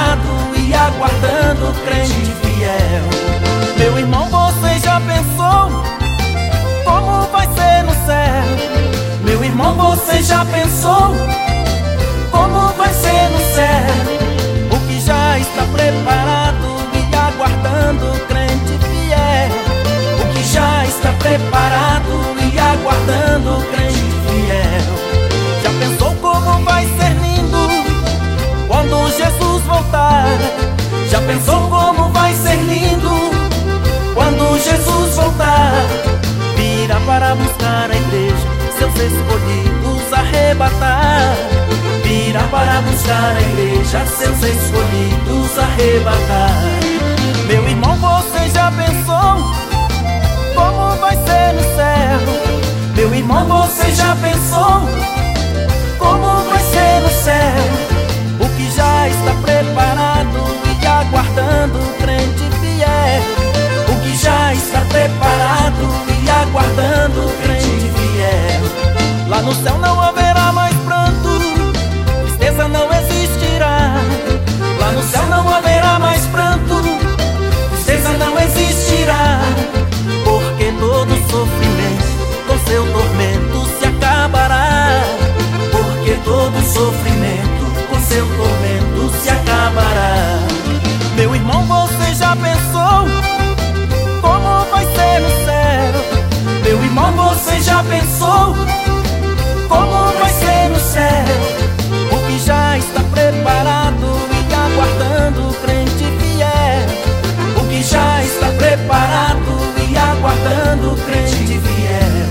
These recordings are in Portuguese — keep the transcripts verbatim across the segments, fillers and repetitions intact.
preparado e aguardando o crente fiel. Meu irmão, você já pensou como vai ser no céu? Meu irmão, você já pensou como vai ser no céu? O que já está preparado e aguardando o crente fiel. O que já está preparado e aguardando o crente fiel. Já pensou como vai ser lindo quando Jesus voltar? Já pensou como vai ser lindo quando Jesus voltar? Virá para buscar a igreja, seus escolhidos arrebatar. Virá para buscar a igreja, seus escolhidos arrebatar. Meu irmão, você já pensou como vai ser no céu? Meu irmão, você já pensou como vai ser no céu? O que já está preparado e aguardando o crente fiel. O que já está preparado e aguardando o crente fiel. Lá no céu não haverá mais pranto, tristeza não existirá. Lá no céu não haverá mais pranto, tristeza não existirá. Porque todo sofrimento com seu tormento se acabará. Porque todo sofrimento com seu tormento se acabará. Meu irmão, você já pensou como vai ser no céu? Meu irmão, você já pensou como vai ser no céu? O que já está preparado e aguardando o crente fiel. O que já está preparado e aguardando o crente fiel.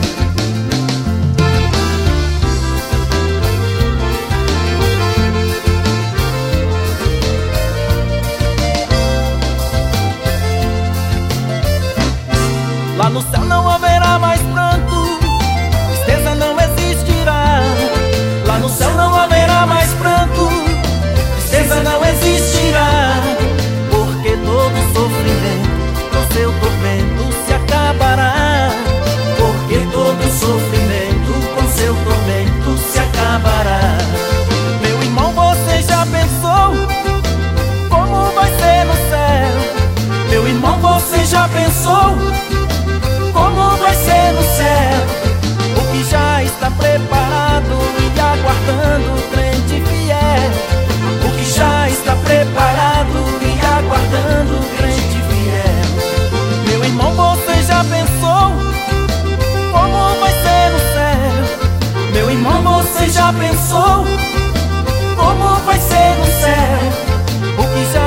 Lá no céu não haverá mais pranto, tristeza não existirá. Lá no céu não haverá mais pranto, tristeza não existirá. Porque todo sofrimento com seu tormento se acabará. Porque todo sofrimento com seu tormento se acabará. Meu irmão, você já pensou como vai ser no céu? Meu irmão, você já pensou como vai ser no céu? O que já está preparado e aguardando o crente fiel. O que já está preparado e aguardando o crente fiel. Meu irmão, você já pensou como vai ser no céu? Meu irmão, você já pensou como vai ser no céu? O que já